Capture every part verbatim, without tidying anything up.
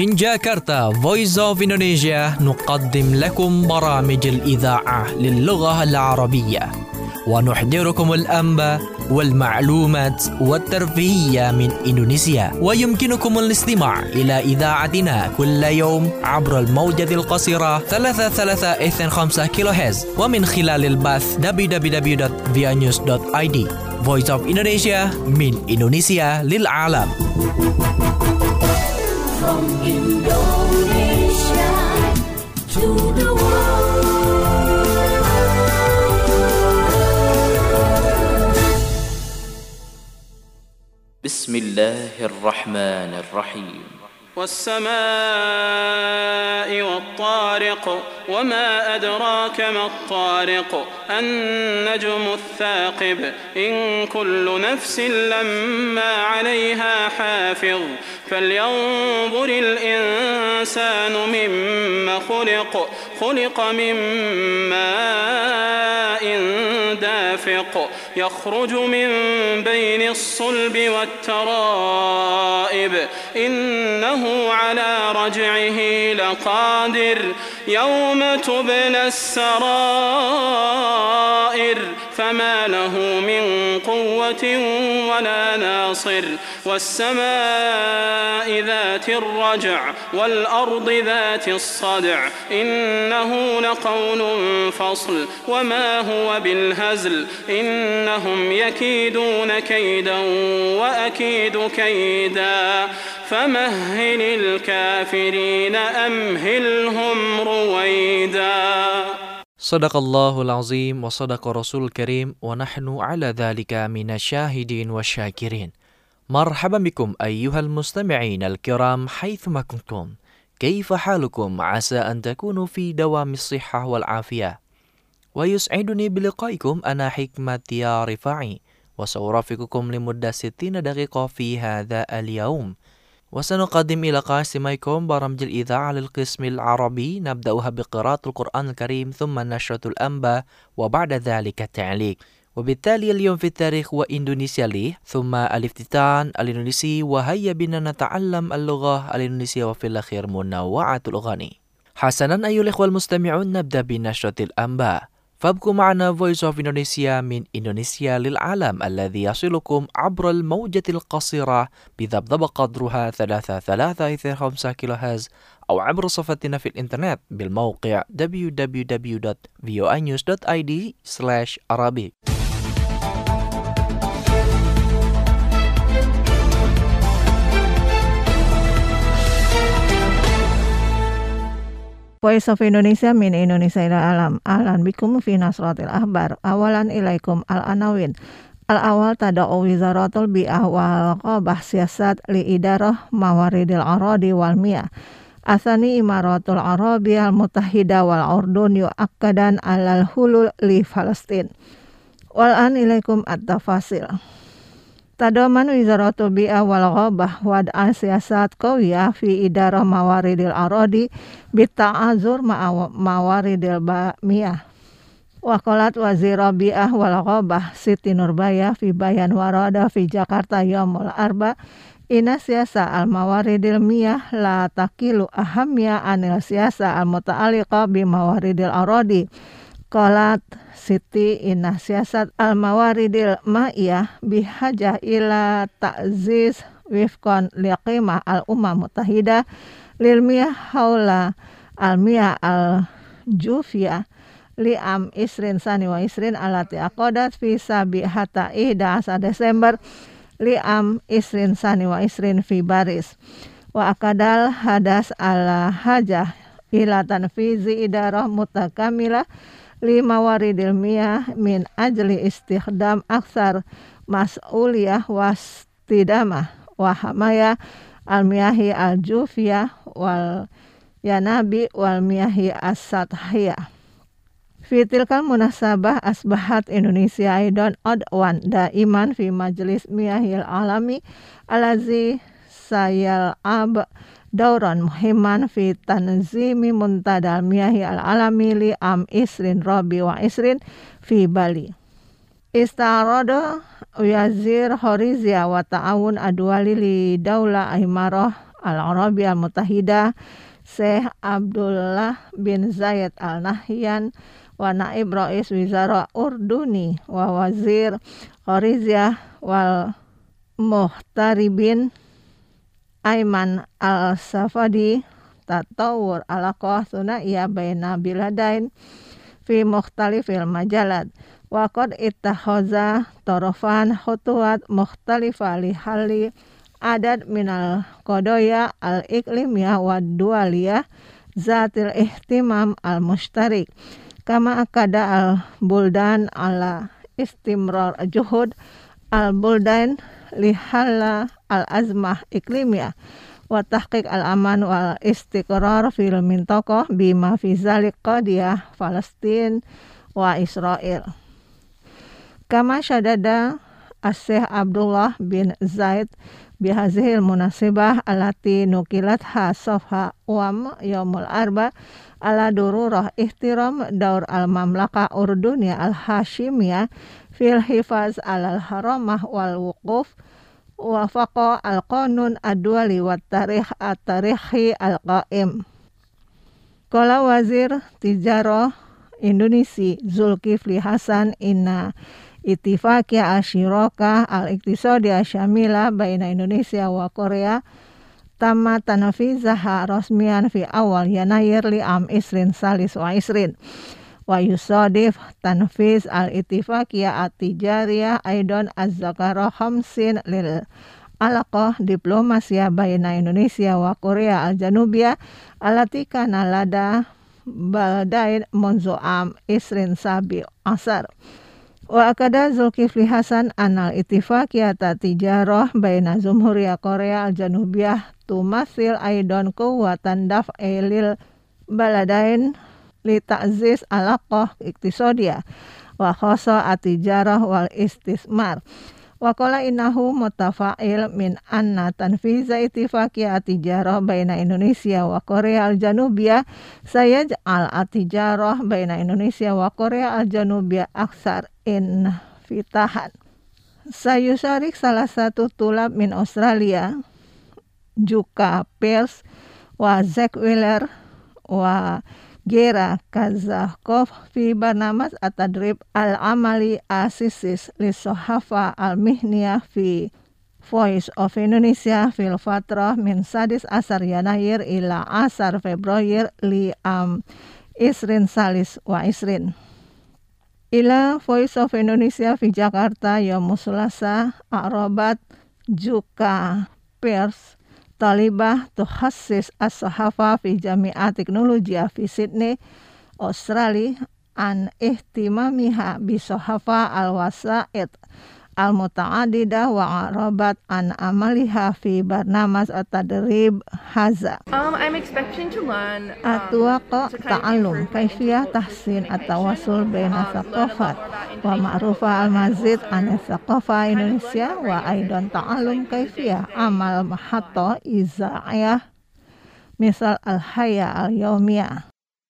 من جاكرتا Voice of Indonesia نقدم لكم برامج الإذاعة للغة العربية ونحضركم الأنباء والمعلومات والترفيهية من إندونيسيا. ويمكنكم الاستماع إلى إذاعتنا كل يوم عبر الموجة القصيرة ثلاثة ثلاثة اثنين خمسة كيلو هرتز ومن خلال البث دبليو دبليو دبليو دوت via news دوت آي دي. Voice of Indonesia من إندونيسيا للعالم. From Indonesia to the world. بسم الله الرحمن الرحيم. والسماء والطارق وما أدراك ما الطارق النجم الثاقب إن كل نفس لما عليها حافظ فلينظر الإنسان مما خلق خلق من ماء دافق يخرج من بين الصلب والترائب إنه على رجعه لقادر يوم تبلى السرائر فما له من قوة ولا ناصر والسماء ذات الرجع والأرض ذات الصدع إنه لقول فصل وما هو بالهزل إنهم يكيدون كيدا وأكيد كيدا فمهل الكافرين أمهلهم رويدا. Sadaqallahul azim wa sadaqa rasul karim wa nahnu ala dhalika minasyahidin wa syakirin. Marhaban bikum ayyuhal mustami'in al-kiram haythuma kuntum. Kaifa halukum? Asa an takunu fi dawamis sihhah wal afiyah. Wa yus'iduni biliqaikum ana hikmati ya rifa'i wa sawrafikukum limudda sittina daqiqah fi hadha al-yawm. وسنقدم إلى قاسميكم برامج الإذاعة للقسم العربي نبدأها بقراءة القرآن الكريم ثم نشرة الأنباء وبعد ذلك التعليق. وبالتالي اليوم في التاريخ وإندونيسيا لي ثم الافتتان الإندونيسي وهيا بنا نتعلم اللغة الإندونيسية وفي الأخير منوعات الأغاني. حسنا أيها الإخوة المستمعون نبدأ بنشرة الأنباء. فابقوا معنا Voice of Indonesia من إندونيسيا للعالم الذي يصلكم عبر الموجة القصيرة بذبذب قدرها ثلاثة ثلاثة اثنين خمسة كيلو هرتز أو عبر صفحتنا في الإنترنت بالموقع دبليو دبليو دبليو دوت فيو آي نيوز دوت آي دي سلاش عربي. Voice of Indonesia min Indonesia ila alam. Ahlan bikum fi nasratil ahbar. Awalan ilaikum al-anawin. Al-awal tada'u wizaratul bi'ah wal qabah siyasat li idarah mawaridil aradi wal miyah. Asani imaratul arabi al-mutahida wal urdun yu'akkadan alal hulul li Palestin. Wal'an ilaikum at-tafasil. Tadoman wizaratul bi'ah wal qabah wad'a siyasat qawiyah fi idarah mawaridil aradi bita'azur mawaridil miyah. Waqalat wazir bi'ah wal qabah Siti Nurbaya fi bayan warada fi Jakarta yaumul arba inna siyasa al mawaridil miyah la takilu ahamya anil siyasa al muta'alliqa bi mawaridil aradi. Qalat Siti inna siyasat al mawaridil ma'iyah bihajah ila ta'ziz wifqan liqimah al umam mutahida lil miyah haula al miyah al jufiyah li'am isrin sani wa isrin alati aqadat fi sabi hatta ihda asa Desember li'am isrin sani wa isrin fi baris wa akadal hadas ala hajah ila tanfizi idarah mutakamilah lima waridil miyah min ajli istikhdam aksar mas'uliyah wastidamah wahamaya al-miyahi al-jufiyah wal yanabi wal miyahi as-sathiyah. Fitilkan munasabah asbahat Indonesia aidan adwan daiman fi majlis miyahil alami alazi sayal ab dauran muhimman fi tanzimi muntadal miyahi al-alami li am isrin rabi wa isrin fi Bali. Istarada Wazir Horizia wa ta'awun adwali li daula imarah Al-Arabiyah Al-Muttahidah Syekh Abdullah bin Zayed Al-Nahyan wa naib rais wizara Urduni wa wazir Khariziyah wal muhtaribin Aiman Al-Safadi tatawur alaqah sunaiya baina biladain fi mukhtalifil majalat wa qad ittakhaza tarafan khutuwat mukhtalifa li halli adad minal qadaya al-iklimiyah wa dualiyah zatil ihtimam al-mushtarik kama akada al-buldan ala istimrar juhud al-buldan lihalla al-azmah iklimiyah wa tahqiq al-aman wal istiqrar fil mintaqah bima fi zalik qadiyah Palestin wa Israel kama syadada as-Syekh Abdullah bin Zaid bihazihil munasibah alati nukilat ha sofha wam yaumul arba ala dururah ihtiram daur al-mamlakah Urdunia al-Hashimiyah fil hifaz alal haramah wal wuquf wa faqa al-qanun ad-duali wat tarikh at-tarikhi al-qaim. Qala wazir tijarah Indonesia Zulkifli Hasan inna Ittifaqiyah Ashirakah al-Iqtisadiyah Syamilah baina Indonesia wa Korea tamma tanfizaha rasmian fi awal Yanair li am isrin salis wa isrin wa yusadif tanfiz al-Ittifaqiyah at-Tijariyah aidan az-zakara khamsin lil alaqah diplomasia baina Indonesia wa Korea al-Janubiyah allati kana lada baladain munzu am isrin sabi asar. Wa akada Zulkifli Hasan anal ittifaqiyata tijarah baina Jumhuriyah Korea al-Janubiyah tumathil aidan quwwatan daf'ilil baladain li ta'ziz alaqah iktisadiyah wa khassa at-tijarah wal istismar. Wa qala innahu mutafa'il min anna tanfiza ittifaqiyah at-tijarah baina Indonesia wa Korea al-Janubiyah sayaj'al at-tijarah baina Indonesia wa Korea al-Janubiyah aksar infitahan. Sayusarik salah satu tulab min Australia Juka Pierce wa Zack Wheeler wa Gera Kazakov fi barnamas at-tadrib al-amali asisis li sohafa al-mihniyah fi Voice of Indonesia fil fatrah min sadis asar Yanayir ila asar Februari li am isrin salis wa isrin ila Voice of Indonesia fi Jakarta yaum Selasa Arabat Juka Pierce Talibah tuhassis as-sahafa fi jami'at teknologiya fi Sydney, Australia an ihtimamiha bi sahafa al-wasa'id al-muta'adidah wa arabat an amaliha fi barnamas at-tadrib haza. Um, I'm expecting to learn um, Atwaqa to kind of ta'allum improve kaifiyah my tahsin communication, at-tawassul baina um, learn a lot thaqafat more about wa Indonesia ma'rufa culture, al-mazid and an also thaqafa kind of Indonesia learn wa about aidan Indonesia, ta'allum like the kaifiyah day-to-day amal life. mahatta iza'iyah misal al-haya al-yawmiyah.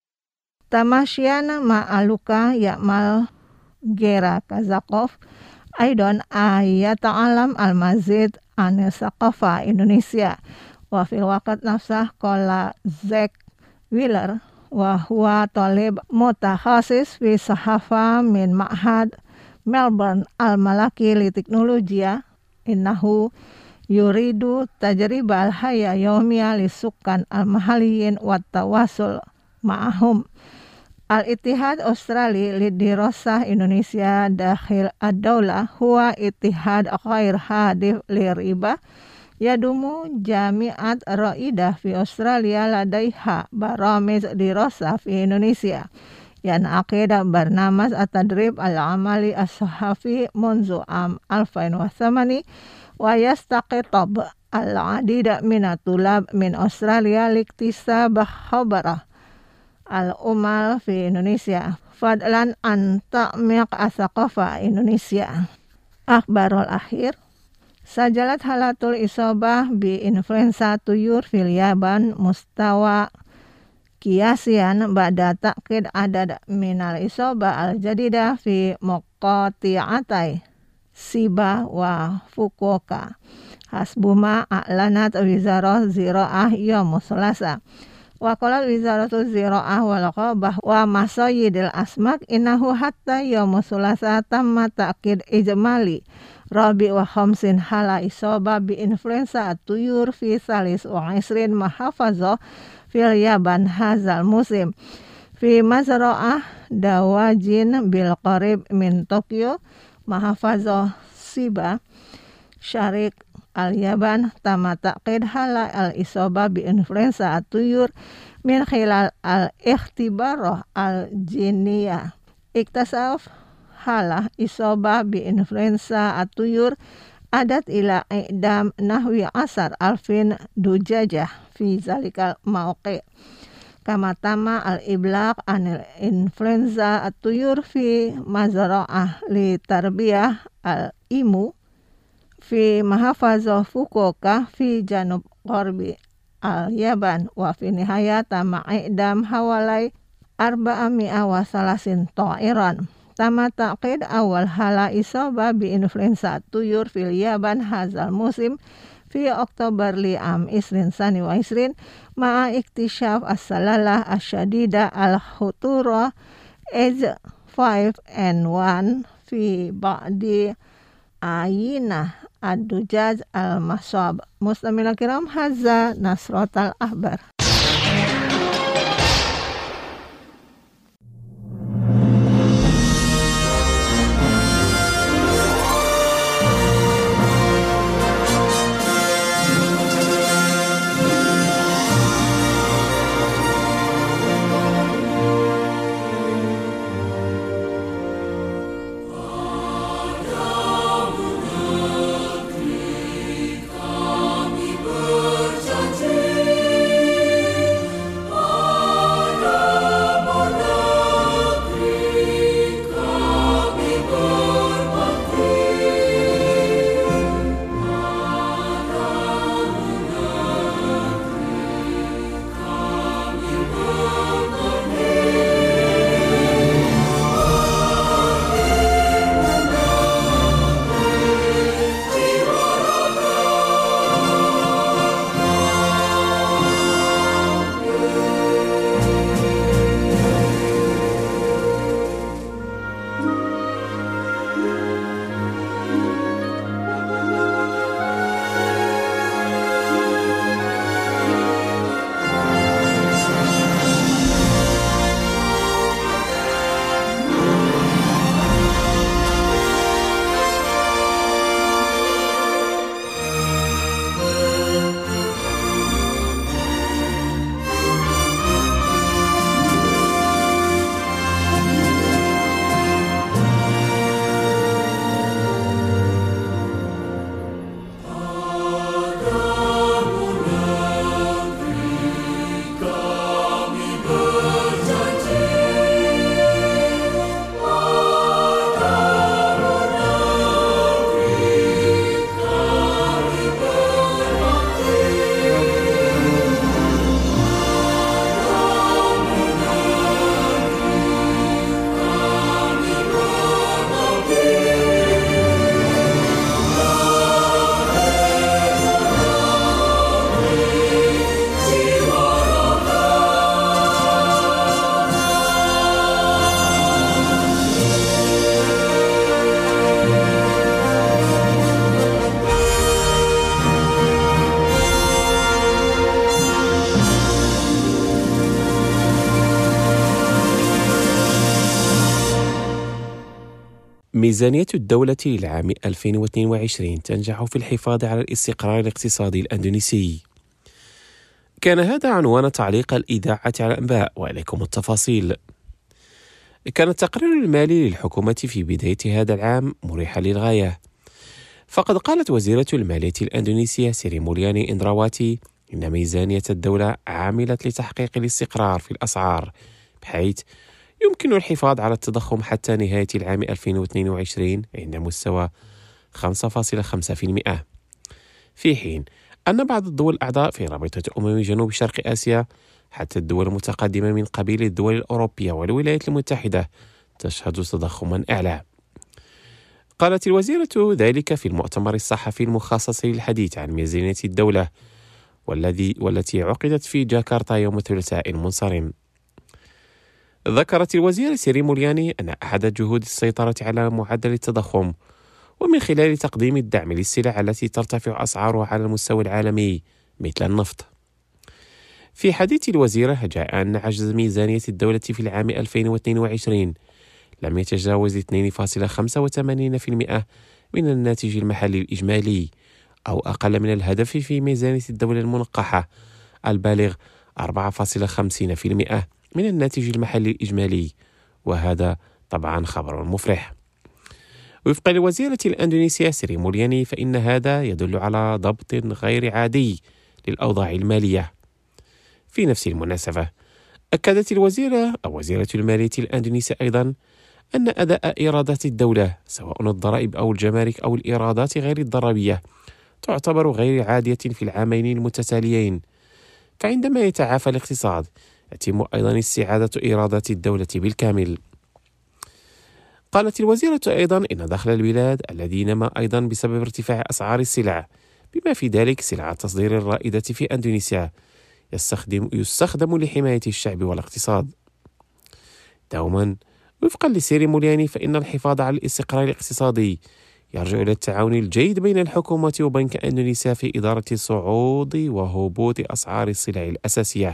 Tamasyiana ma'aluka ya'mal Gera Kazakov aidan ayata alam al-mazid an saqafa Indonesia wa fil waqt nafsah qala Zack Wheeler wa huwa talib mutakhasis fi sahafa min ma'had Melbourne al-Malaki li teknologiya innahu yuridu tajribal haya yawmiyah li sukan al-mahaliyin wa tawasul ma'ahum. Al-Ittihad Australia lidirasah Indonesia dakhil ad-daulah huwa ittihad ghair hadif li riba yadumu jami'at ra'idah fi Australia ladaiha baramiz dirasah fi Indonesia yan aqidah barnamas at-tadrib al-amali as-sahafi munzu am alfain wa thamani wa yastaqitab al-adida minatulab min Australia liktisab khabarah al-umal fi Indonesia fadlan an ta'miq as-saqafa Indonesia. Akhbarul akhir sajalat halatul isobah bi influenza tuyur fil Yaban mustawa kiasian ba'da ta'kid adad minal isobah al-jadidah fi muqati'atai Shiba wa Fukuoka. Hasbuma a'lanat wizarah zira'ah yaum Selasa. Wa qala wizaratu zira'ah wal qabah wa masayidil asmak innahu hatta yaum Selasa tamma ta'kid ijmali rabi wa khamsin hala isoba bi influenza at-tuyur fi salis wa isrin mahafazah fil Yaban hazal musim fi mazra'ah dawajin bil qarib min Tokyo mahafazah Shiba syarik al-Yaban tama taqid hala al-isoba bi influenza at-tuyur min khilal al-ikhtibarah al-jiniyah iktasaf hala isoba bi influenza at-tuyur adat ila i'dam nahwi asar alfin dujajah fi zalikal mauqi kama tama al-iblaq anil influenza at-tuyur fi mazra'ah li tarbiyah al-imu fi mahafazah Fukuoka fi janub gharbi al-Yaban wa fi nihayata ma'idam hawalai arba'a mi'a wa salasin ta'iran tama taqid awal hala isoba bi influenza tuyur fil Yaban hazal musim fi Oktober li am isrin sani wa isrin ma'a iktisyaf as-salalah asyadida al-khutura H five N one fi ba'di ayinah ad-dujaj al-masab. Muslimina kiram, hadza nasratal ahbar. ميزانية الدولة للعام ألفين واثنين وعشرين تنجح في الحفاظ على الاستقرار الاقتصادي الأندونيسي. كان هذا عنوان تعليق الإذاعة على الأنباء، وإليكم التفاصيل. كان التقرير المالي للحكومة في بداية هذا العام مريحا للغاية، فقد قالت وزيرة المالية الأندونيسية سيري مولياني إندراواتي إن ميزانية الدولة عملت لتحقيق الاستقرار في الأسعار، بحيث يمكن الحفاظ على التضخم حتى نهاية العام ألفين واثنين وعشرين عند مستوى خمسة فاصلة خمسة بالمئة، في حين أن بعض الدول الأعضاء في رابطة أمم جنوب شرق آسيا حتى الدول المتقدمة من قبيل الدول الأوروبية والولايات المتحدة تشهد تضخما أعلى. قالت الوزيرة ذلك في المؤتمر الصحفي المخصص للحديث عن ميزانية الدولة والذي والتي عقدت في جاكرتا يوم الثلاثاء المنصرم. ذكرت الوزيرة سيري مولياني أن أحد جهود السيطرة على معدل التضخم ومن خلال تقديم الدعم للسلع التي ترتفع أسعارها على المستوى العالمي مثل النفط. في حديث الوزيرة جاء أن عجز ميزانية الدولة في العام ألفين واثنين وعشرين لم يتجاوز اثنين فاصلة خمسة وثمانين بالمئة من الناتج المحلي الإجمالي أو أقل من الهدف في ميزانية الدولة المنقحة البالغ أربعة فاصلة خمسين بالمئة من الناتج المحلي الإجمالي، وهذا طبعا خبر مفرح. وفق الوزيرة الأندونيسية سيري مولياني فإن هذا يدل على ضبط غير عادي للأوضاع المالية. في نفس المناسبة أكدت الوزيرة أو وزيرة المالية الأندونيسية أيضا أن أداء إيرادات الدولة سواء الضرائب أو الجمارك أو الإيرادات غير الضريبية تعتبر غير عادية في العامين المتتاليين، فعندما يتعافى الاقتصاد يتم أيضا استعادة إيرادات الدولة بالكامل. قالت الوزيرة أيضا إن دخل البلاد الذي نما أيضا بسبب ارتفاع أسعار السلع بما في ذلك سلع التصدير الرائدة في أندونيسيا يستخدم, يستخدم لحماية الشعب والاقتصاد. دوما وفقا لسيري مولياني فإن الحفاظ على الاستقرار الاقتصادي يرجع إلى التعاون الجيد بين الحكومة وبنك أندونيسيا في إدارة صعود وهبوط أسعار السلع الأساسية.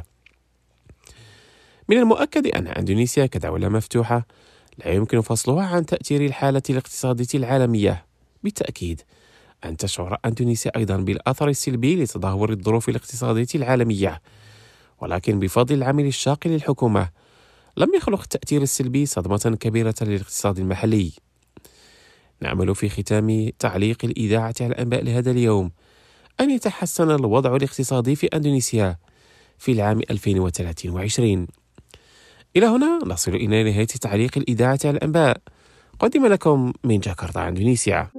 من المؤكد أن أندونيسيا كدولة مفتوحة لا يمكن فصلها عن تأثير الحالة الاقتصادية العالمية. بالتأكيد أن تشعر أندونيسيا أيضا بالأثر السلبي لتدهور الظروف الاقتصادية العالمية، ولكن بفضل العمل الشاق للحكومة لم يخلق التأثير السلبي صدمة كبيرة للاقتصاد المحلي. نأمل في ختام تعليق الإذاعة على الأنباء لهذا اليوم أن يتحسن الوضع الاقتصادي في أندونيسيا في العام ألفين وثلاثين وعشرين. إلى هنا نصل إلى نهاية تعليق الإذاعة على الأنباء قدم لكم من جاكرتا إندونيسيا.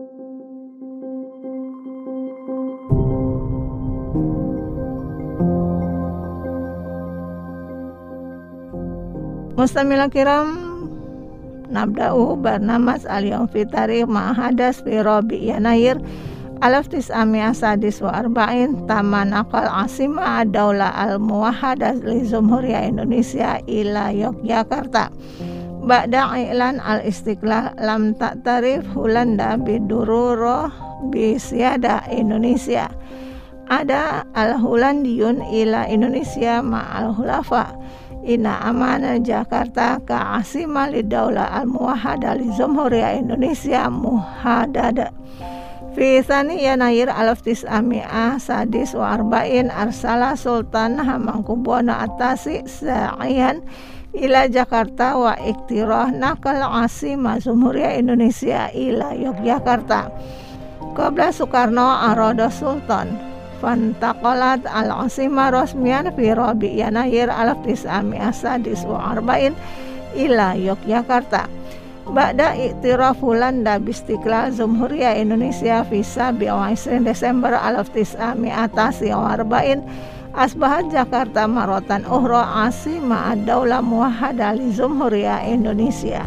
Mustamil kiram, nabda'u barnamas al-yawm fi tarikh ma'hadas fi Rabi' Yanayir alaf tis'amiyah sadis wa arba'in tamanaqal asima ad-daulah al-muwahhadah li Jumhuriyah Indonesia ila Yogyakarta. Ba'da i'lan al-istiqlal lam ta'tarif Hulanda bidururo bisiyada Indonesia. Ada al-Hulandiyun ila Indonesia ma'al hulafa. Ina amana Jakarta ka asima li daulah al-muwahhadah li Jumhuriyah Indonesia muhadada. Fi thani Yanayir alaf tis'amiyah sadis wa arba'in arsala Sultan Hamengkubuwono Atasi sa'iyan ila Jakarta wa iktirah nakal asima Jumhuriyah Indonesia ila Yogyakarta. Qabla Soekarno arada Sultan fantaqalat al-asima rasmiyan fi Rabi' Yanayir alaf tis'amiyah sadis wa arba'in ila Yogyakarta. Ba'da iktiraf Hulanda bistiqlal Jumhuriyah Indonesia fi sabi'a wa ishrin Desember alaf tis'amiyah tasi'a wa arba'in asbahat Jakarta maratan ukhra asima ad-daulah muwahhadah li Jumhuriyah Indonesia.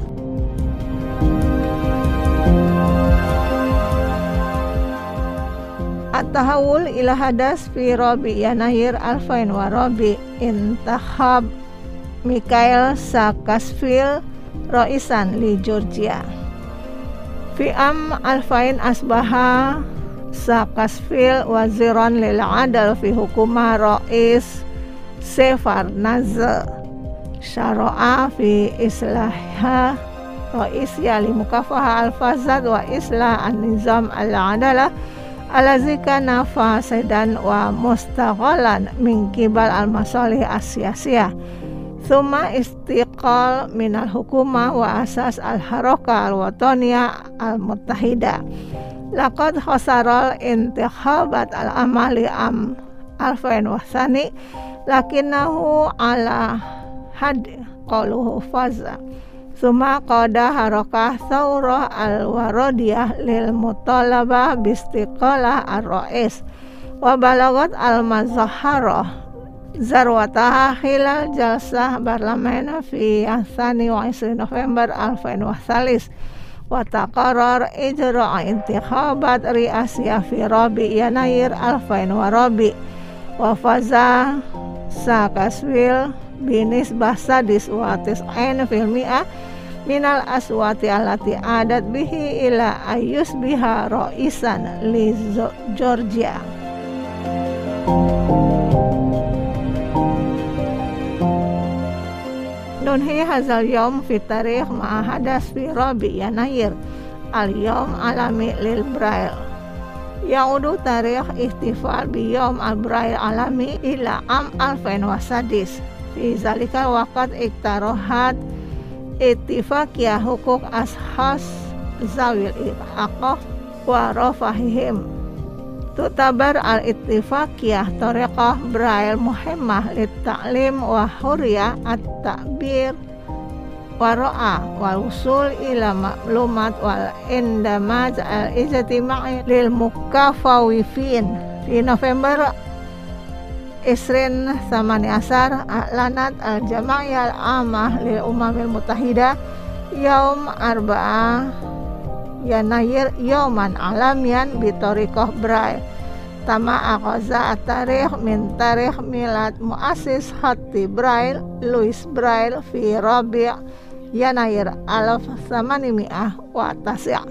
At-tahawul ila hadas fi Rabi' Yanayir alfain wa Rabi' intakhab Mikhail Saakashvili Raisan li Georgia. Fi am alfain asbaha Saakashvili waziran lil adal fi hukumah Rais Shevardnadze syara'a fi islaha Raisya li mukafaha al-fasad wa islah an-nizam al-adalah alazi kana fasidan wa mustaghalan min qibal al-masalih as-siyasiyah. Thumma istiqal min al-hukumah wa asas al-harakah al-wataniyah al-muttahida. Laqad khasaral intikhabat al-amali am alfain wa thani lakinnahu ala had qaluhu faza. Thumma qada harakah thawrah al-waradiyah lil mutalabah bistiqalah ar-rais wa balagat al-mazaharah zarwataha khilal jalsah barlamena fi thani wa ishrin November alfain wa thalis wa taqarrar ijra' intikhabat ri'asiyah fi Rabi' Yanair alfain wa Rabi' wa faza sakaswil binisbah sadis wa tis'ain fil mi'ah minal aswati allati adat bihi ila ayus biha ra'isan li Georgia. Nunhi hazal yawm fi tarikh ma'a hadas fi Rabi' Yanair al-yawm alami lil Braille. Yaudu tarikh ihtifal bi yawm al-Braille alami ila am alfain wa sadis. Fi zalika waqt iktarohat ittifaqiyah hukuk ashas zawil iqaqah wa rafahihim. Tutabar al-ittifaqiyah tariqah Braille muhimmah lit ta'lim wa hurriyah at-ta'bir wa ra'a wal usul ila maklumat wal indamaj al-ijtima'i lil mukafawifin. Di November Isrin Samani Asar A'lanat al-Jama'iyah al-Amah lil Umamil Mutahidah Yaum Arba'ah Yanair Yauman Alamian Bitorikoh Braille. Tama aqaza at-tarikh min tarikh milad muassis hati Braille Louis Braille fi Rabi' Yanair alaf samanimi'ah wa tasya'.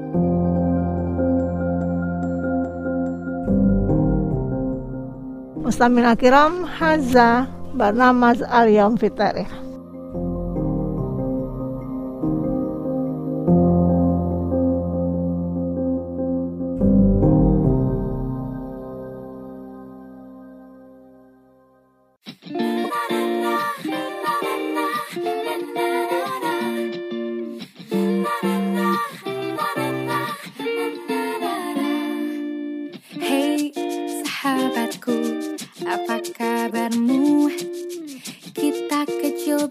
Mustamil kiram, haza barnamaz al-yawm fi tarikh. Hey sahabatku, apa kabarmu? Kita ke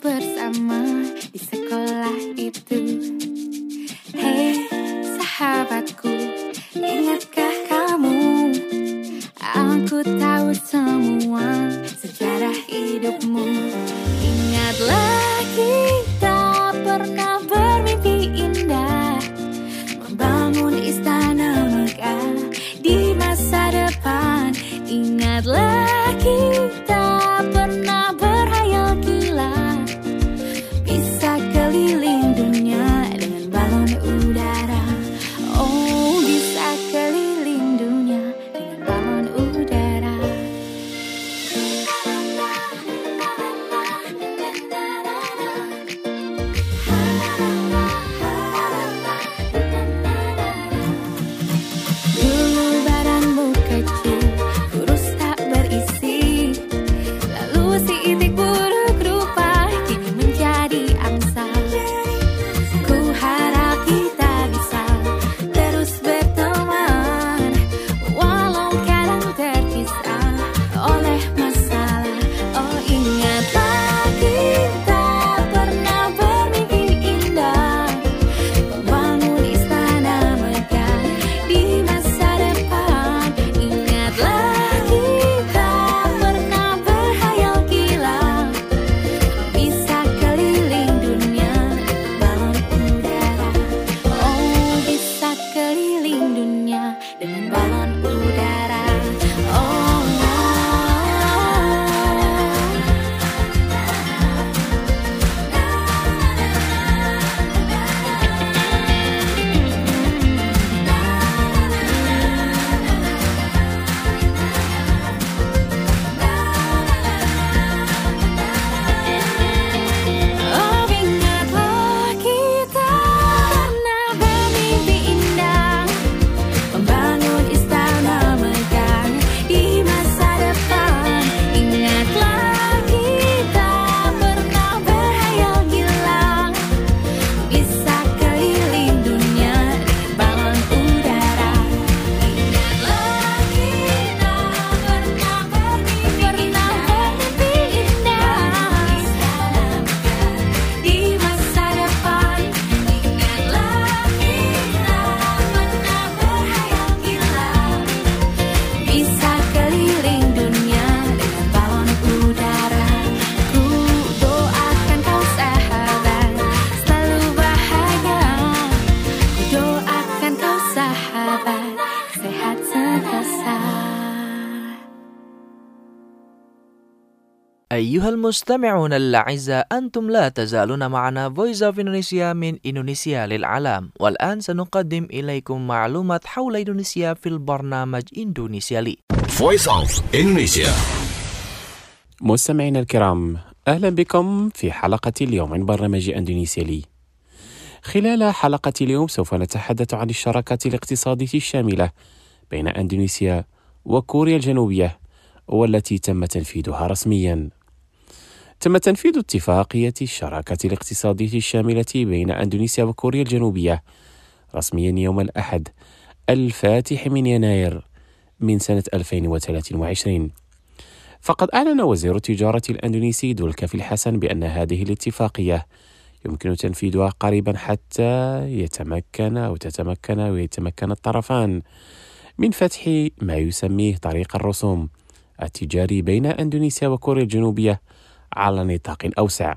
أيها المستمعون الأعزاء، أنتم لا تزالون معنا Voice of Indonesia من إندونيسيا للعالم. والآن سنقدم إليكم معلومات حول إندونيسيا في البرنامج إندونيسيا لي. Voice of Indonesia. مستمعينا الكرام، أهلا بكم في حلقة اليوم من برنامج إندونيسيا لي. خلال حلقة اليوم سوف نتحدث عن الشراكة الاقتصادية الشاملة بين إندونيسيا وكوريا الجنوبية، والتي تم تنفيذها رسميا. تم تنفيذ اتفاقية الشراكة الاقتصادية الشاملة بين إندونيسيا وكوريا الجنوبية رسميا يوم الأحد الفاتح من يناير من سنة ألفين وثلاثة وعشرين. فقد أعلن وزير التجارة الأندونيسي دولكافيل حسن بأن هذه الاتفاقية يمكن تنفيذها قريبا حتى يتمكن أو تتمكن ويتمكن الطرفان من فتح ما يسميه طريق الرسوم التجاري بين إندونيسيا وكوريا الجنوبية على نطاق أوسع.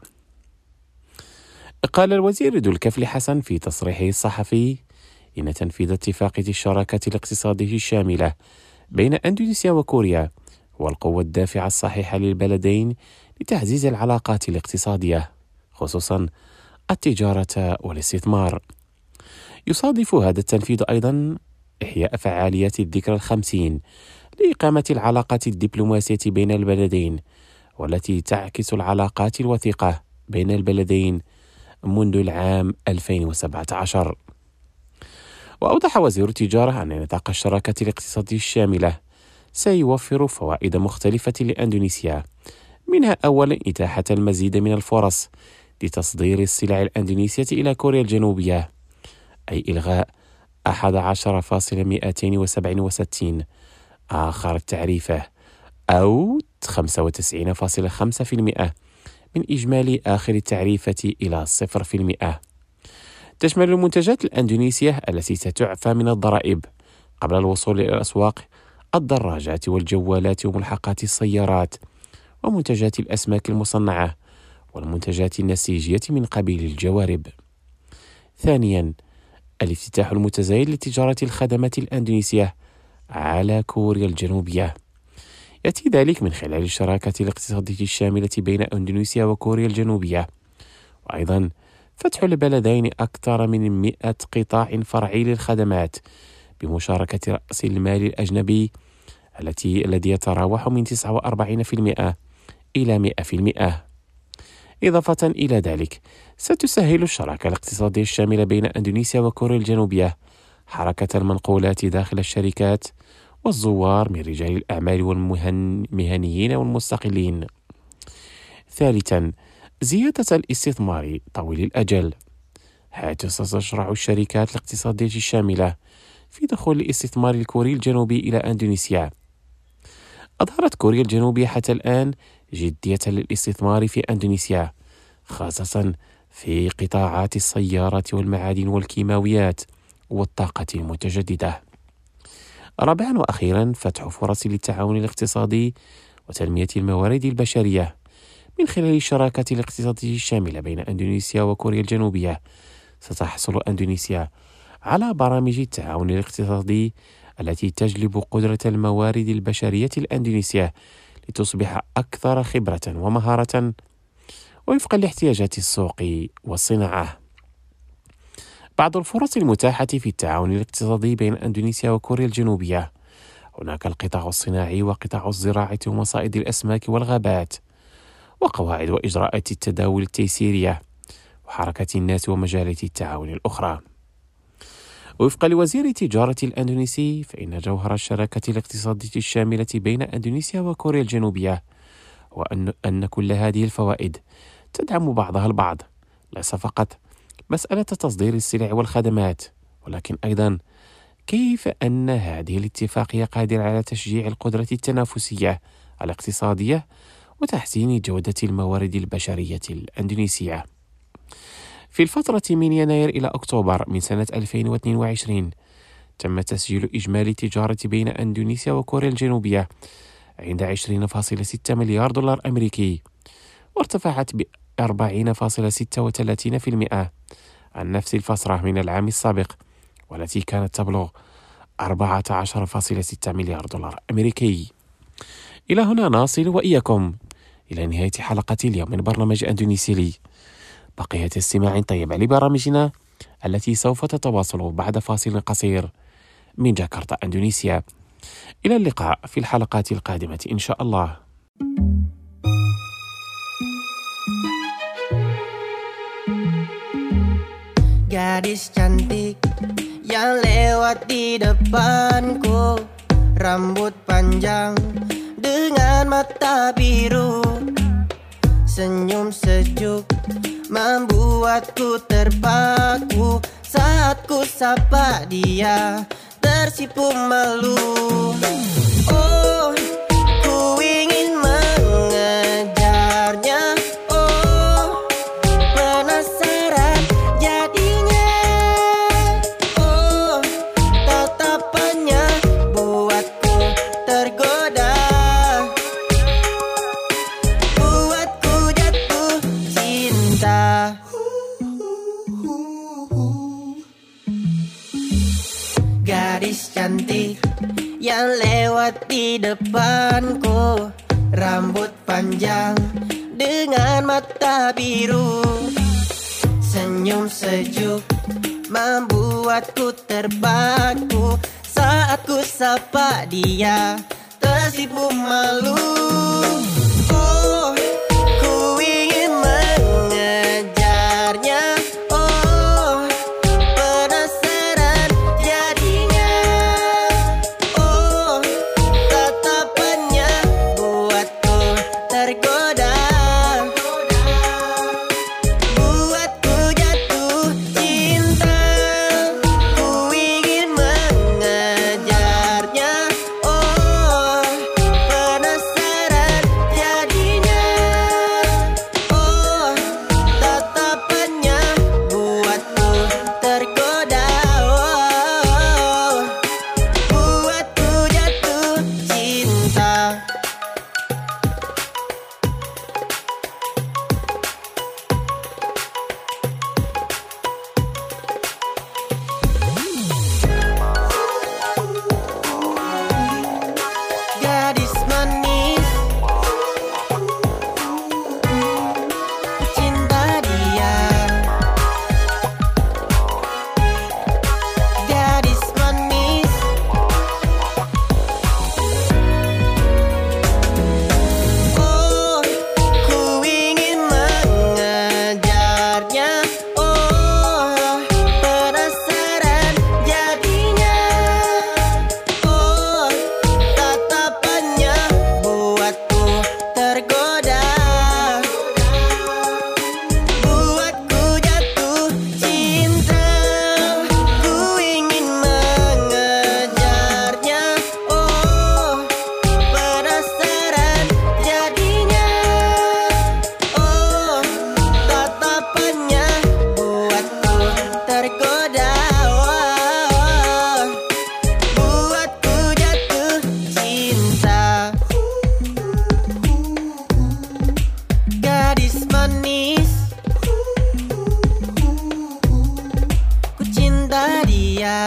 قال الوزير دولكافيل حسن في تصريحه الصحفي إن تنفيذ اتفاقية الشراكة الاقتصادية الشاملة بين إندونيسيا وكوريا هو القوة الدافعة الصحيحة للبلدين لتعزيز العلاقات الاقتصادية، خصوصا التجارة والاستثمار. يصادف هذا التنفيذ أيضا إحياء فعاليات الذكرى الخمسين لإقامة العلاقات الدبلوماسية بين البلدين، والتي تعكس العلاقات الوثيقة بين البلدين منذ العام ألفين وسبعة عشر. وأوضح وزير التجارة أن نطاق الشراكة الاقتصادية الشاملة سيوفر فوائد مختلفة لإندونيسيا، منها أولا إتاحة المزيد من الفرص لتصدير السلع الإندونيسية إلى كوريا الجنوبية، أي إلغاء أحد عشر فاصلة مئتين وسبعة وستين آخر التعريفة أو خمسة وتسعين فاصلة خمسة بالمئة من إجمالي آخر التعريفة إلى صفر بالمئة. تشمل المنتجات الأندونيسية التي ستعفى من الضرائب قبل الوصول إلى الأسواق الدراجات والجوالات وملحقات السيارات ومنتجات الأسماك المصنعة والمنتجات النسيجية من قبيل الجوارب. ثانيا، الافتتاح المتزايد لتجارة الخدمات الأندونيسية على كوريا الجنوبية، يأتي ذلك من خلال الشراكة الاقتصادية الشاملة بين إندونيسيا وكوريا الجنوبية، وأيضا فتح البلدين أكثر من مئة قطاع فرعي للخدمات بمشاركة رأس المال الأجنبي التي الذي يتراوح من تسعة وأربعين بالمئة إلى مئة بالمئة. إضافة إلى ذلك، ستسهل الشراكة الاقتصادية الشاملة بين إندونيسيا وكوريا الجنوبية حركة المنقولات داخل الشركات والزوار من رجال الأعمال والمهنيين والمستقلين. ثالثا، زيادة الاستثمار طويل الأجل، حيث ستشرع الشركات الاقتصادية الشاملة في دخول الاستثمار الكوري الجنوبي إلى إندونيسيا. أظهرت كوريا الجنوبية حتى الآن جدية للاستثمار في إندونيسيا، خاصة في قطاعات السيارات والمعادن والكيماويات والطاقة المتجددة. رابعا وأخيرا، فتح فرص للتعاون الاقتصادي وتنمية الموارد البشرية من خلال الشراكة الاقتصادية الشاملة بين إندونيسيا وكوريا الجنوبية. ستحصل إندونيسيا على برامج التعاون الاقتصادي التي تجلب قدرة الموارد البشرية الإندونيسية لتصبح أكثر خبرة ومهارة وفقا لاحتياجات السوق والصناعة. بعض الفرص المتاحة في التعاون الاقتصادي بين إندونيسيا وكوريا الجنوبية: هناك القطاع الصناعي وقطاع الزراعة ومصائد الأسماك والغابات، وقواعد وإجراءات التداول التيسيرية، وحركة الناس ومجالات التعاون الأخرى. وفقا لوزير التجارة الأندونيسي، فإن جوهر الشراكة الاقتصادية الشاملة بين إندونيسيا وكوريا الجنوبية هو أن, أن كل هذه الفوائد تدعم بعضها البعض، ليس فقط مسألة تصدير السلع والخدمات، ولكن أيضا كيف أن هذه الاتفاقية قادرة على تشجيع القدرة التنافسية الاقتصادية وتحسين جودة الموارد البشرية الأندونيسية. في الفترة من يناير إلى أكتوبر من سنة ألفين واثنين وعشرين تم تسجيل إجمالي التجارة بين إندونيسيا وكوريا الجنوبية عند عشرين فاصلة ستة مليار دولار أمريكي، وارتفعت ب أربعين فاصلة ستة وثلاثين بالمئة عن نفس الفترة من العام السابق، والتي كانت تبلغ أربعة عشر فاصلة ستة مليار دولار أمريكي. إلى هنا نصل وإياكم إلى نهاية حلقة اليوم من برنامج أندونيسي لي. بقية استماع طيب لبرامجنا التي سوف تتواصل بعد فاصل قصير من جاكرتا أندونيسيا. إلى اللقاء في الحلقات القادمة إن شاء الله. Gadis cantik yang lewat di depanku, rambut panjang dengan mata biru, senyum sejuk membuatku terpaku. Saat ku sapa dia tersipu malu. Oh, ku ingin mengejarnya. Oh, penasaran jadinya. Oh, tatapannya buatku tergoda, buatku jatuh cinta. Gadis cantik yang lewat di depanku, rambut panjang dengan mata biru, senyum sejuk membuatku terpaku. Saat ku sapa dia tersipu malu. Oh, ku ingin mengejarnya. Oh, penasaran jadinya. Oh, tatapannya buatku tergoda, buatku jatuh cinta. Ku ingin mengejarnya. Oh, penasaran jadinya. Oh, tatapannya buatku tergoda. Oh, buatku jatuh cinta. Gadis manis, ku cinta dia. Gadis manis, oh, ku ingin mengejarnya. Oh, penasaran jadinya. Oh, tatapannya buatku tergoda, buatku jatuh cinta. Ku ingin mengejarnya. Oh, penasaran jadinya. Oh, tatapannya buatku tergoda. Oh, buatku jatuh cinta. Gadis manis, ku cinta dia.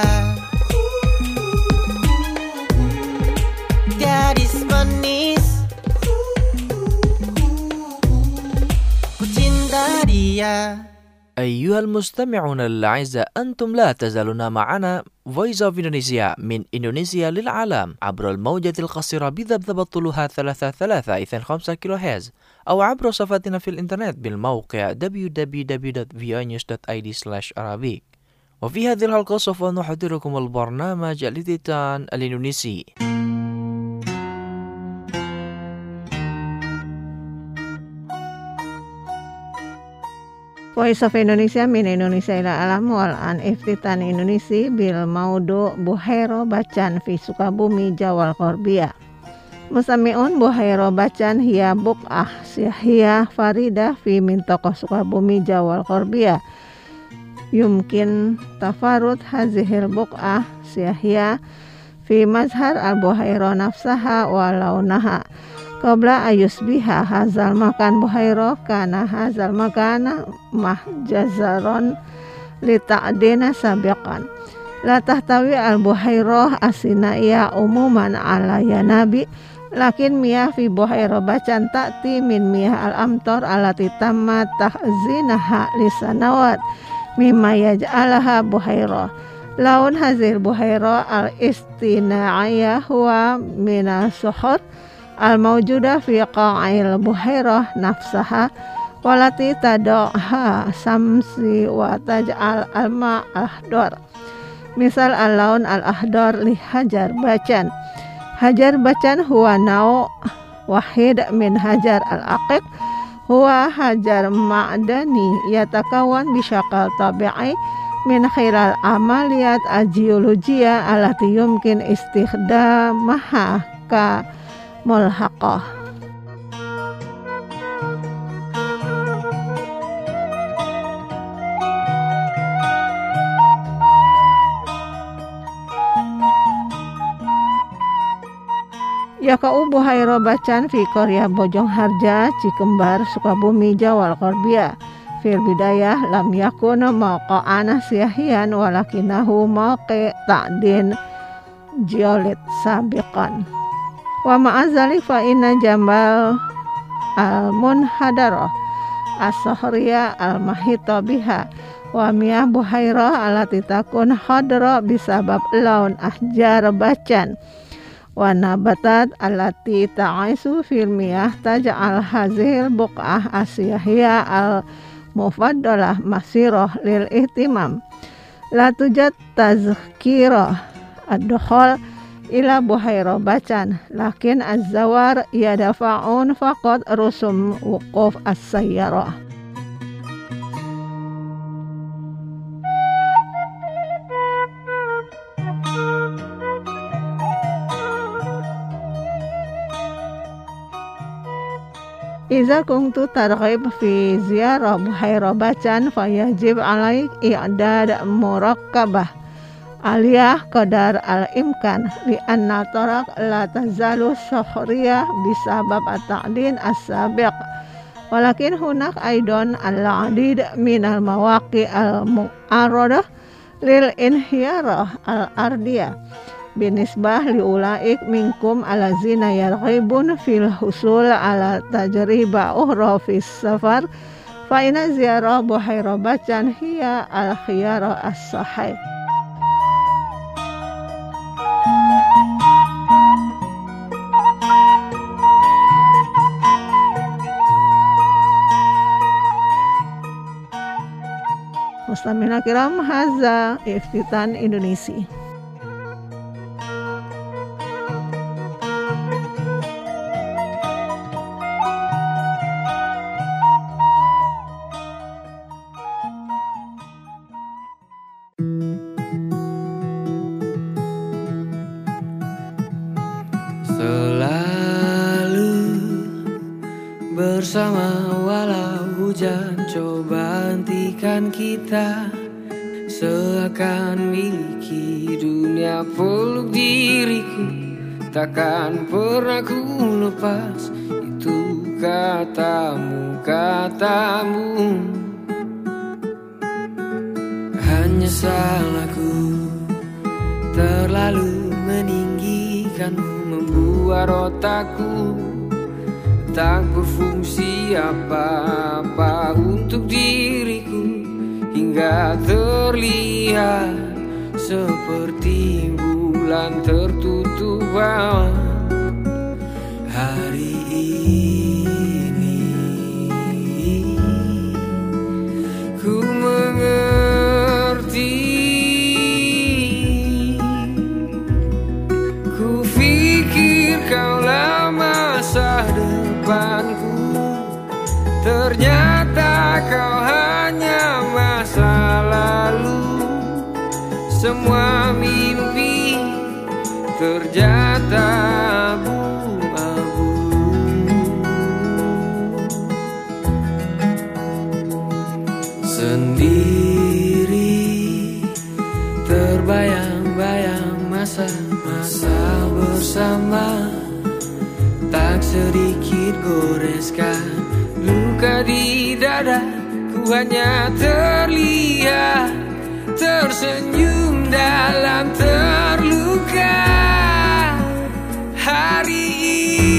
Gadis manis, ku cinta dia. أيها المستمعون الأعزاء، أنتم لا تزالون معنا Voice of Indonesia من إندونيسيا للعالم عبر الموجة القصيرة بذبذبة طولها ثلاثة ثلاثة إثنين خمسة كيلو هرتز، أو عبر صفحتنا في الإنترنت بالموقع دبليو دبليو دبليو دوت في أي نيوز دوت آي دي سلاش أرابيك. وفي هذه الحلقة سوف نحضركم البرنامج الإتيان الإندونيسي. Voice of Indonesia min Indonesia ila alam wal an iftitan Indonesia bil maudu Buhairo Bacan fi Sukabumi Jawal Qorbia. Musami'un Buhairo Bacan hiya buk'ah hiya farida fi mintaqah Sukabumi Jawal Qorbia. Yumkin tafarud hazihil buk'ah hiya fi mazhar al-Buhairo nafsaha wa launaha. Qabla ayusbiha hazal makan Buhairo kana hazal makana mahjazaron li ta'dina sabiqan. La tahtawi al-Buhairo asinaiya umuman ala yanabi Lakin miyah fi buhaira bacan ta'ti min miyah al-amtor alati tamma tahzinaha lisanawat mimma yaj'alaha buhaira. Laun hazil buhaira al-istina'iyah huwa mina suhur al-mawjudah fi qa'il buhaira nafsaha walati tada'ha samsi wa taj'al al-ma' al-ahdar. Misal al-laun al-ahdar li hajar bacan. Hajar bacan huwa nau' wahid min hajar al-aqiq huwa hajar ma'dani yatakawan bisyakal tabi'i min khilal amaliyat al-geologiyah alati yumkin istikhdamaha ka mulhaqah. Yakau buhaira bacan fi Korea Bojong Harja, Cikembar, Sukabumi, Jawa, Korbia. Fil bidayah lam yakun mauqa'ana siyahian walakinahu mauqi' ta'din geolit sabiqan. Wa ma'azalik fa inna jambal al-munhadarah as-sahriyah al-mahita biha wa miyah buhaira alati takun hadra bisabab laun ahjar bacan. Wa nabatat allati ta'isu fil miyah taj'al hazil buq'ah asyahiyah al mufaddalah masirah lil ihtimam. La tujad tazkirah ad-dukhul ila buhaira bacan lakin az-zawar yadafa'un faqad rusum wuquf as-sayyarah. Iza kuntu targhib fi ziyarah buhaira bacan fayajib alaik i'dad murakkabah aliyah qadar al-imkan li anna tarak la tazalu sahuriyah bisabab at-ta'din as-sabiq walakin hunak aidon al-adid minal mawaqi al-mu'aradah lil inhiyarah al-ardiyah binisbah liulaik minkum alazina yarghibun fil husul ala tajriba uhra fis safar fa inna ziyarah buhaira bacan hiya al khiyara as-sahih. Muslimina kiram, haza iftitan Indonesia. Selalu bersama walau hujan coba hentikan kita, seakan miliki dunia peluk diriku, takkan pernah ku lepas itu katamu, katamu. Hanya salahku terlalu meninggikanmu, membuat otakku tak berfungsi apa-apa untuk diriku, hingga terlihat seperti bulan tertutup awan. Hari ini ku mengerti, ku pikir kaulah masa depanku, ternyata kau hanya masa lalu. Semua mimpi ternyata abu-abu. Sendiri terbayang-bayang masa-masa bersama, tak sedikit goreskan luka di dada. Ku hanya terlihat tersenyum dalam terluka. Hari ini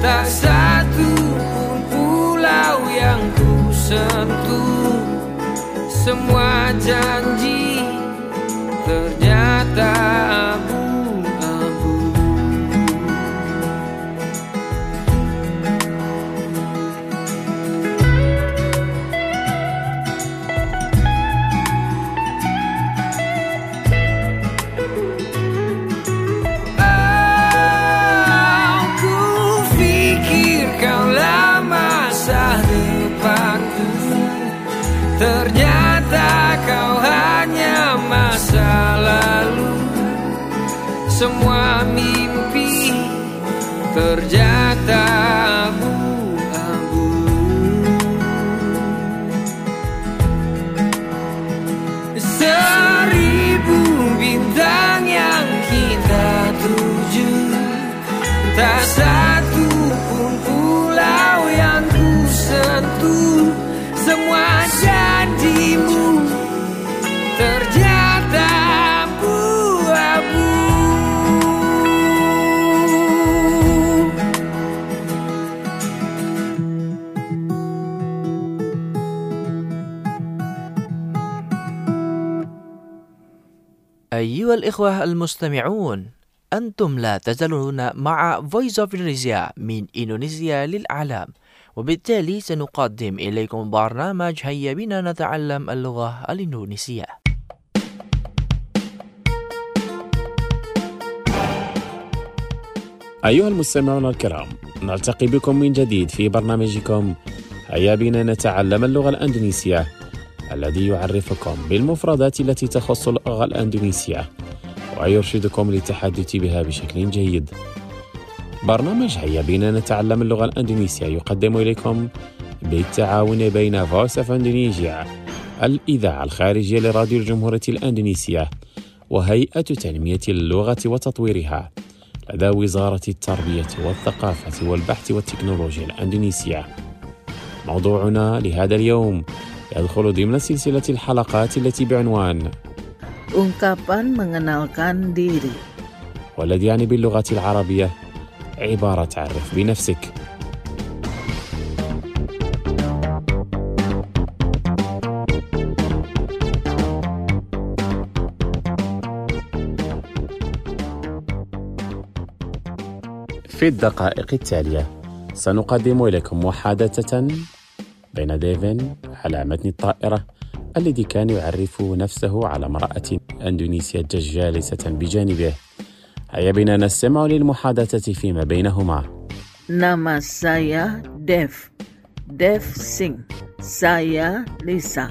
tak satu pun pulau yang ku sentuh. Semua janji ternyata abu-abu. Aku fikir kaulah masa depanku, ternyata kau hanya masa lalu. Semua mimpi ternyata abu-abu. Seribu bintang yang kita tuju, tak satu pun pulau yang ku sentuh. Semua janjimu ternyata abu-abu. أيها الإخوة المستمعون، أنتم لا تزالون مع Voice of Indonesia من إندونيسيا للعالم، وبالتالي سنقدم إليكم برنامج هيا بنا نتعلم اللغة الإندونيسية. أيها المستمعون الكرام، نلتقي بكم من جديد في برنامجكم هيا بنا نتعلم اللغة الإندونيسية، الذي يعرفكم بالمفردات التي تخص اللغة الإندونيسية ويرشدكم للتحدث بها بشكل جيد. برنامج هيا بنا نتعلم اللغة الإندونيسية يقدم إليكم بالتعاون بين Voice of Indonesia، الإذاعة الخارجية لراديو الجمهورية الإندونيسية، وهيئة تنمية اللغة وتطويرها لدى وزارة التربية والثقافة والبحث والتكنولوجيا الإندونيسية. موضوعنا لهذا اليوم يدخل ضمن سلسلة الحلقات التي بعنوان Ungkapan mengenalkan diri، والذي يعني باللغة العربية عبارة تعرف بنفسك. في الدقائق التالية سنقدم لكم محادثة بين ديفين على متن الطائرة الذي كان يعرف نفسه على امرأة إندونيسية جالسة بجانبه. هيا بنا نستمع للمحادثة فيما بينهما. Nama saya Dev, Dev Singh. Saya Lisa.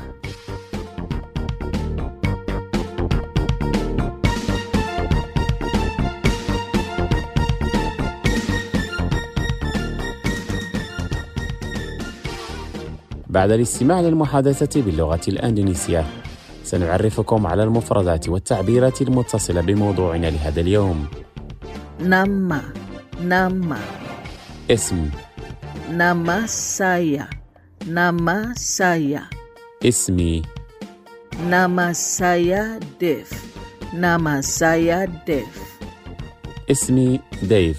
بعد الاستماع للمحادثة باللغة الإندونيسية سنعرفكم على المفردات والتعبيرات المتصلة بموضوعنا لهذا اليوم. Nama, nama. اسم. Nama saya, nama saya. اسمي. Nama saya Dev, nama saya Dev. اسمي ديف.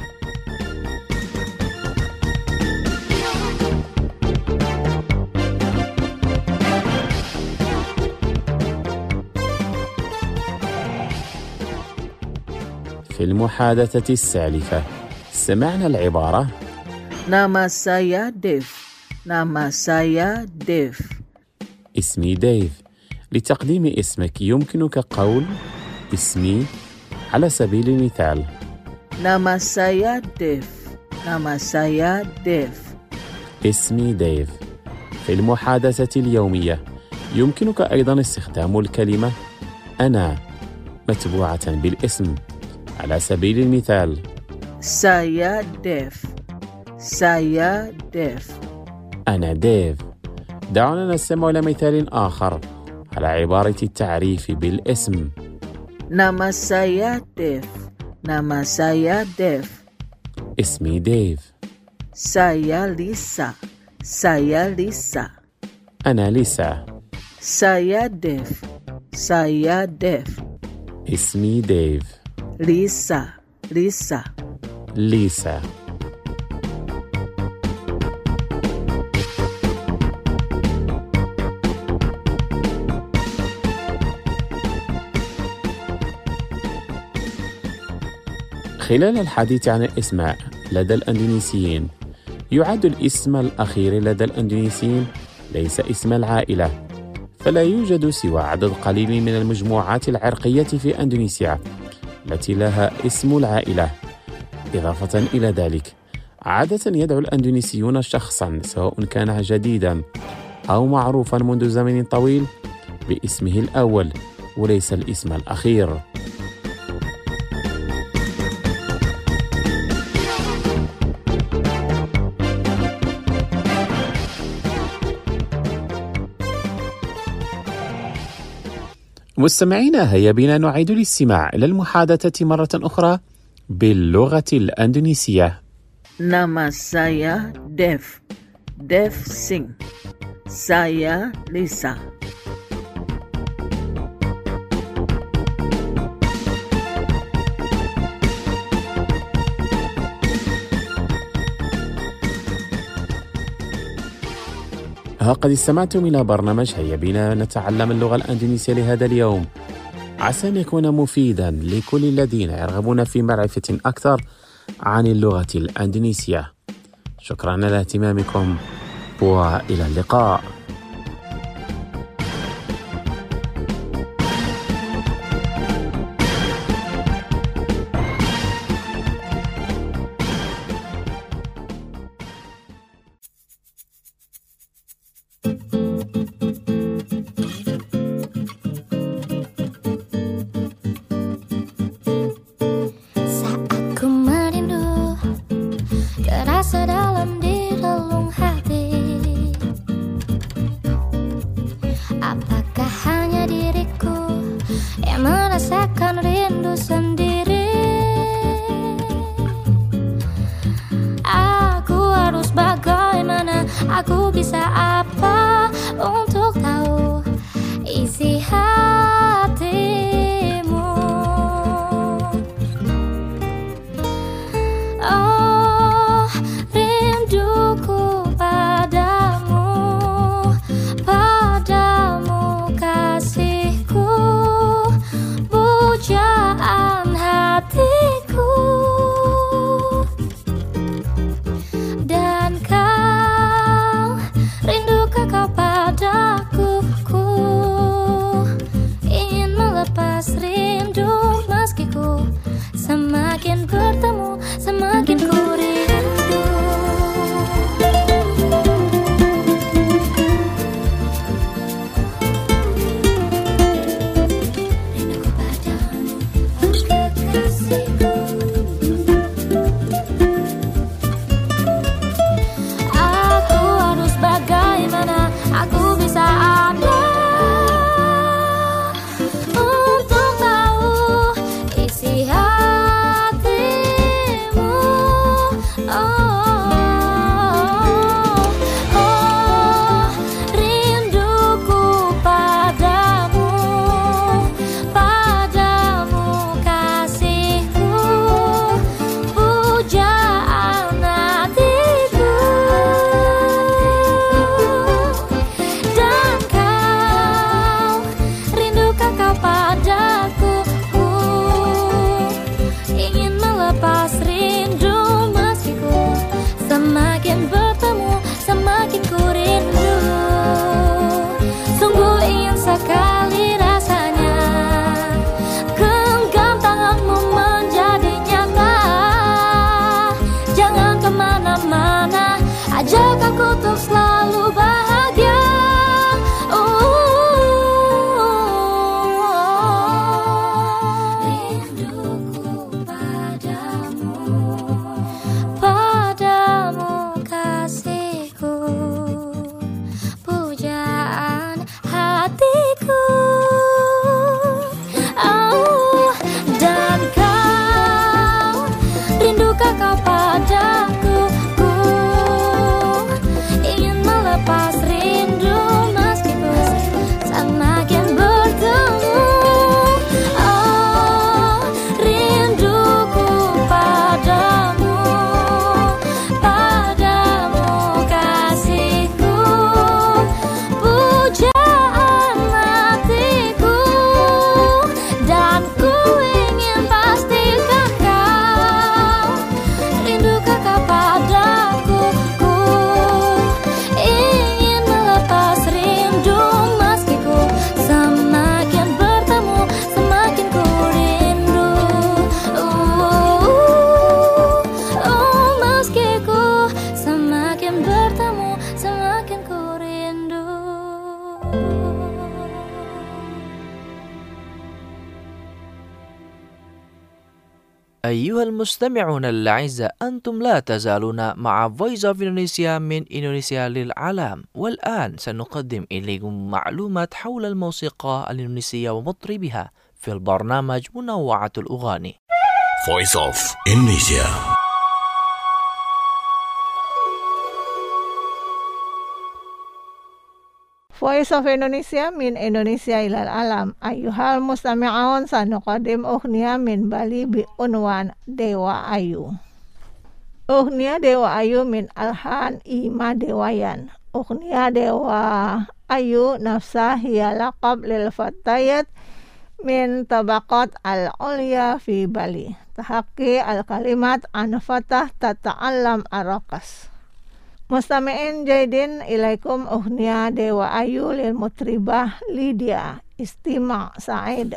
في المحادثة السالفة سمعنا العبارة Nama saya Dev, nama saya Dev. اسمي ديف. لتقديم اسمك يمكنك قول اسمي على سبيل المثال. Nama saya Dev, nama saya Dev. اسمي ديف. في المحادثة اليومية يمكنك أيضا استخدام الكلمة أنا متبوعة بالاسم. على سبيل المثال Saya Dev, saya Dev. أنا ديف. دعونا نستمع إلى مثال آخر على عبارة التعريف بالاسم. Nama saya Dev, nama saya Dev. اسمي ديف. Saya Lisa, saya Lisa. أنا ليسا. Saya Dev, saya Dev. اسمي ديف. Lisa, Lisa. ليسا. خلال الحديث عن الأسماء لدى الأندونيسيين، يعد الاسم الأخير لدى الأندونيسيين ليس اسم العائلة، فلا يوجد سوى عدد قليل من المجموعات العرقية في أندونيسيا التي لها اسم العائلة. إضافة إلى ذلك، عادة يدعو الأندونيسيون شخصا سواء كان جديدا أو معروفا منذ زمن طويل باسمه الأول وليس الاسم الأخير. مستمعينا، هيا بنا نعيد الاستماع إلى المحادثة مرة أخرى باللغة الأندونيسية. Nama saya Dev, Dev Singh. Saya Lisa. ها قد استمعتم إلى برنامج هيا بنا نتعلم اللغة الأندونيسية لهذا اليوم، عسى أن يكون مفيدا لكل الذين يرغبون في معرفة أكثر عن اللغة الأندونيسية. شكرا على اهتمامكم وإلى اللقاء. Aku bisa apa untuk tahu isi hatimu? Oh, rinduku padamu, padamu kasihku, pujaan hatiku. Dan kau, rindukah kau padaku? Ku ingin melepas rindu meski ku semakin bertemu, semakin ku rindu. Rinduku padamu, kekasihku. Bagaimana aku bisa ada untuk tahu isi hatimu? Oh, oh, rinduku padamu, padamu kasihku, pujaan hatiku. Padaku, ku ingin melepas rindu meski ku semakin bertemu, semakin ku rindu. Sungguh ingin sekali rasanya genggam tanganmu menjadi nyata. Jangan kemana-mana, ajak aku untuk selalu bahagia. Kau padaku, أيها المستمعون الأعزاء، أنتم لا تزالون مع Voice of Indonesia من إندونيسيا للعالم، والآن سنقدم إليكم معلومات حول الموسيقى الإندونيسية ومطربها في البرنامج منوعة الأغاني. Voice of Indonesia. Voice of Indonesia min Indonesia ilal alam. Ayyuhal mustami'un sanuqadim ughniya min Bali bi unwan Dewa Ayu. Ughniya Dewa Ayu min alhan Ima Dewayan. Ughniya Dewa Ayu nafsah hiya laqab lil fatayat min tabaqat al-ulya fi Bali. Tahaqi al-kalimat an fatah tata'allam arakas. Mustami'in jaidin ilaikum ughniya Dewa Ayu lil mutribah Lydia Istima Said.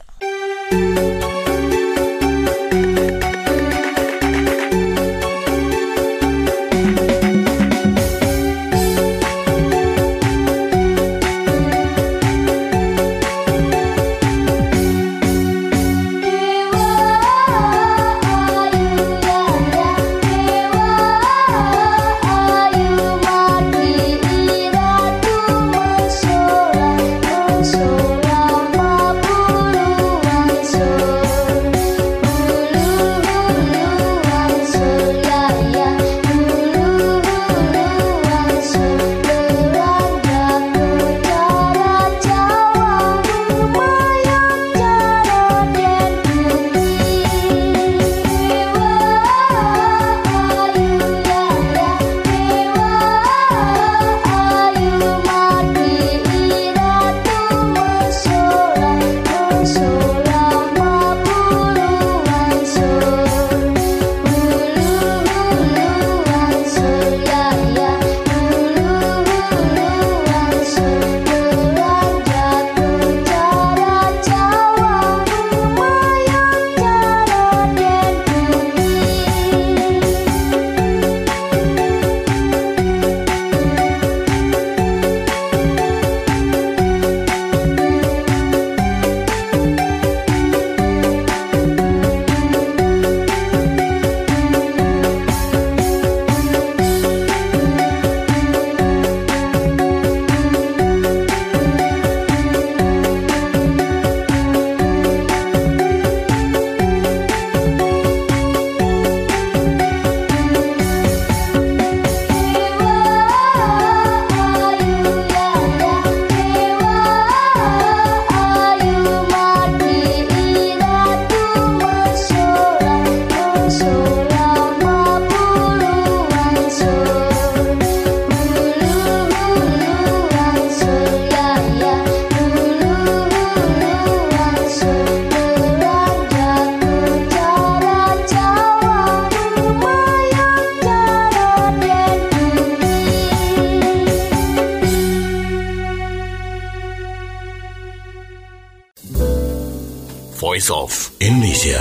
Voice of Indonesia.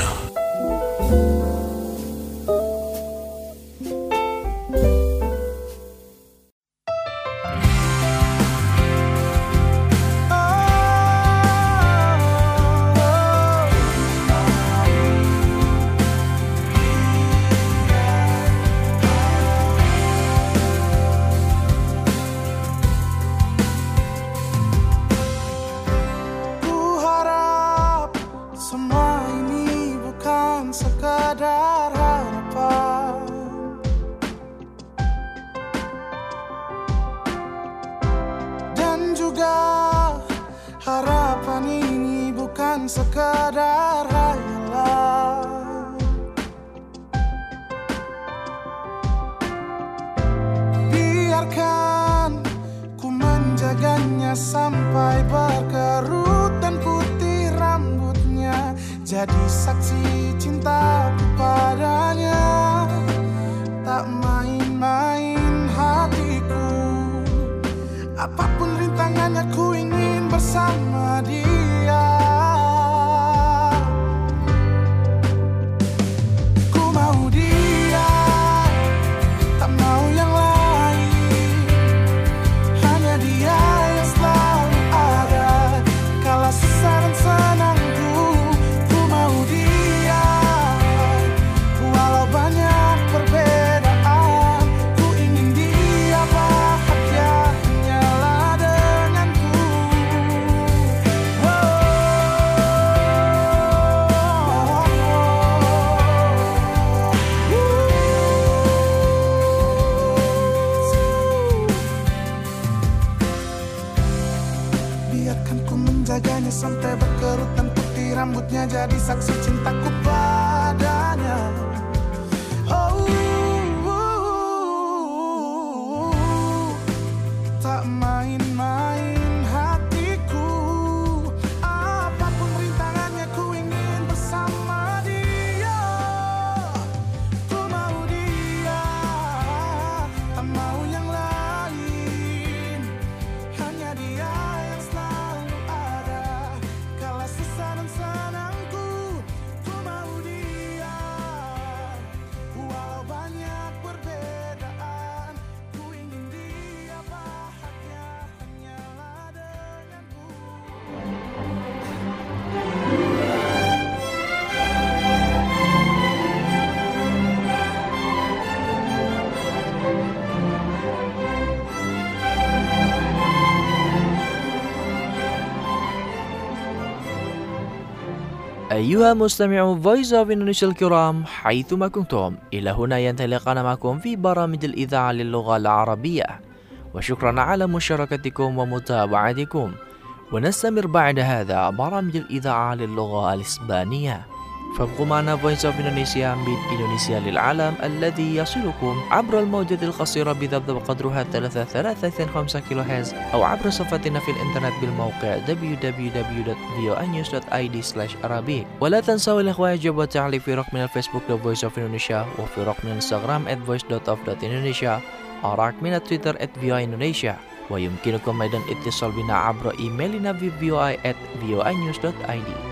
Sekadar hayalan, biarkan ku menjaganya sampai berkerut dan putih rambutnya, jadi saksi cintaku padanya. Tak main-main hatiku, apapun rintangannya ku ingin bersama dia. menjadi saksi cintaku padanya. Oh, tak main-main hatiku, apapun rintangannya ku ingin bersama dia. Ku mau dia, tak mau yang lain, hanya dia yang selalu ada kala susah dan senangku. Ku mau dia, walau banyak perbedaan, ku ingin dia bahagia hanyalah denganku. أيها مستمعو Voice of Indonesia الكرام حيثما كنتم، إلى هنا ينطلقنا معكم في برامج الإذاعة للغة العربية، وشكرا على مشاركتكم ومتابعتكم. ونستمر بعد هذا برامج الإذاعة للغة الإسبانية، فابقوا معنا Voice of Indonesia من إندونيسيا للعالم الذي يصلكم عبر الموجات القصيرة بضبط قدرها ثلاثة ثلاثة خمسة كيلو هرتز، أو عبر صفحتنا في الإنترنت بالموقع دبليو دبليو دبليو دوت فيو اي نيوز دوت اي دي سلاش عربي. ولا تنسوا الإخوة يجب التعليق في رقمنا الفيسبوك The Voice of Indonesia، وفي رقمنا الانستغرام at voice dot of dot indonesia، ورقمنا تويتر at فيو اي indonesia. ويمكنكم أيضا اتصال بنا عبر إيميلنا في فيو اي at فيو اي نيوز دوت اي دي.